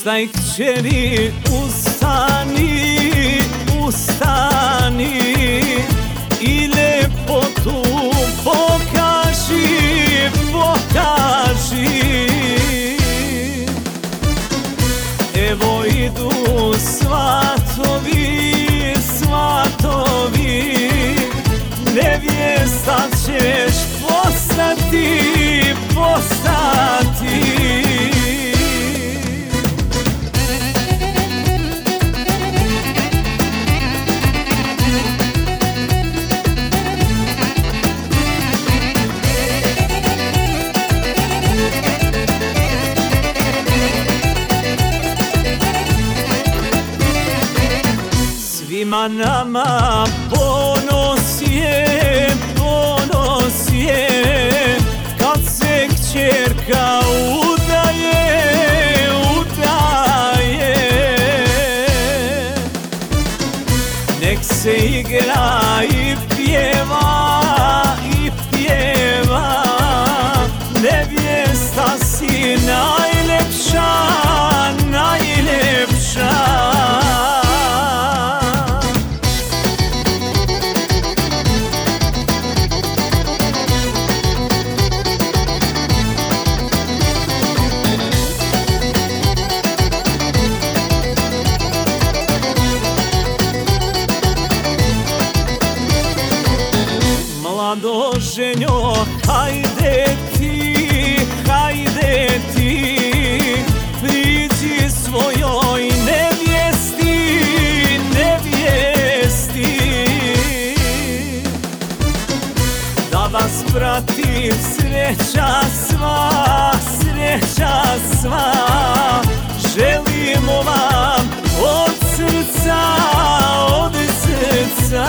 Ustaj kćeri, ustani, ustani i lepotu pokaži, pokaži. Evo idu svatovi, svatovi, nevjesta ćeš postati, postati. Svima nama ponos je, ponos je, kad se kćerka udaje, udaje. Nek se igra i pjeva, i pjeva, nevjesta si najlepša, najlepša. Mlado ženjo, hajde ti, priđi svojoj nevjesti, nevjesti, da vas prati sreća sva, sreća sva. Želimo vam od srca, od srca.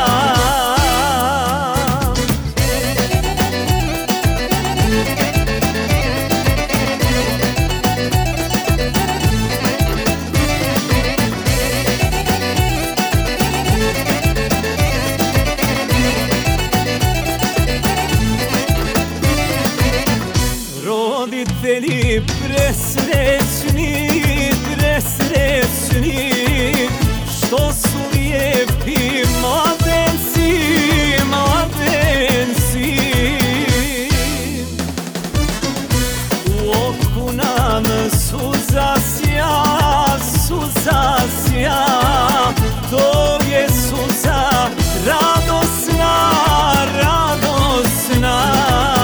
Roditelji presrećni, presrećni, što su lijepi mladenci, mladenci. U oku nam suza sja, suza sja, to je suza radosna, radosna.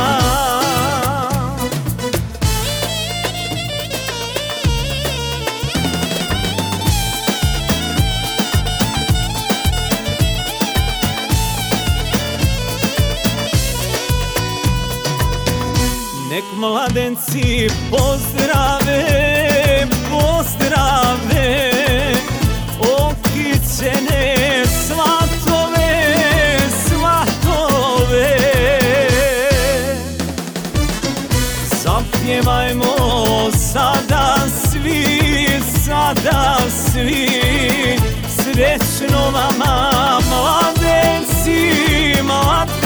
Nek mladenci pozdrave, pozdrave okićene svatove, svatove. Zapjevajmo sada svi, sada svi, srećno vama mladenci, mladenci.